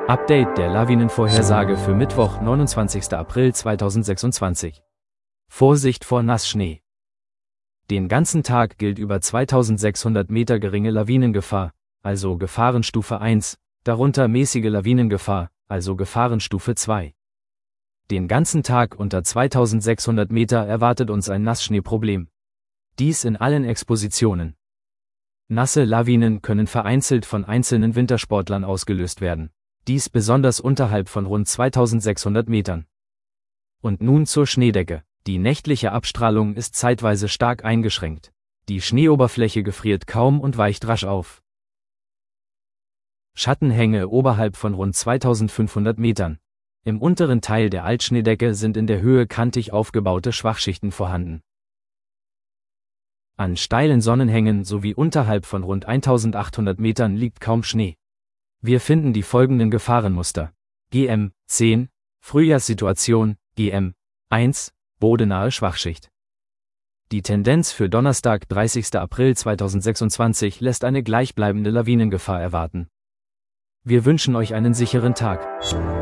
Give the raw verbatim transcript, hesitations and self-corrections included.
Update der Lawinenvorhersage für Mittwoch, neunundzwanzigster April zweitausendsechsundzwanzig. Vorsicht vor Nassschnee. Den ganzen Tag gilt über zweitausendsechshundert Meter geringe Lawinengefahr, also Gefahrenstufe eins, darunter mäßige Lawinengefahr, also Gefahrenstufe zwei. Den ganzen Tag unter zweitausendsechshundert Meter erwartet uns ein Nassschneeproblem. Dies in allen Expositionen. Nasse Lawinen können vereinzelt von einzelnen Wintersportlern ausgelöst werden. Dies besonders unterhalb von rund zweitausendsechshundert Metern. Und nun zur Schneedecke. Die nächtliche Abstrahlung ist zeitweise stark eingeschränkt. Die Schneeoberfläche gefriert kaum und weicht rasch auf. Schattenhänge oberhalb von rund zweitausendfünfhundert Metern. Im unteren Teil der Altschneedecke sind in der Höhe kantig aufgebaute Schwachschichten vorhanden. An steilen Sonnenhängen sowie unterhalb von rund eintausendachthundert Metern liegt kaum Schnee. Wir finden die folgenden Gefahrenmuster. G M zehn, Frühjahrssituation, G M eins, bodenahe Schwachschicht. Die Tendenz für Donnerstag, dreißigster April zweitausendsechsundzwanzig lässt eine gleichbleibende Lawinengefahr erwarten. Wir wünschen euch einen sicheren Tag.